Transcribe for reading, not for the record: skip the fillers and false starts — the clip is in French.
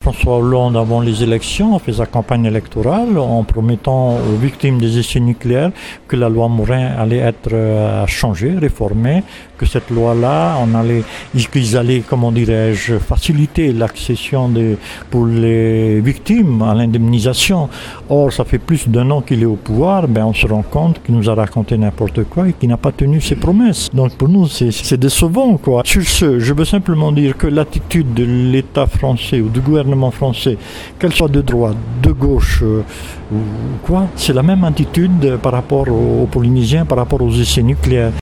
François Hollande, avant les élections, a fait sa campagne électorale en promettant aux victimes des essais nucléaires que la loi Morin allait être changée, réformée, que cette loi-là, qu'ils allaient, comment dirais-je, faciliter l'accession pour les victimes à l'indemnisation. Or, ça fait plus d'1 an qu'il est au pouvoir, on se rend compte qu'il nous a raconté n'importe quoi et qu'il n'a pas tenu ses promesses. Donc pour nous, c'est décevant, quoi. Sur ce, je veux simplement dire que l'attitude de l'État français ou du gouvernement français, qu'elle soit de droite, de gauche ou quoi, c'est la même attitude par rapport aux Polynésiens, par rapport aux essais nucléaires.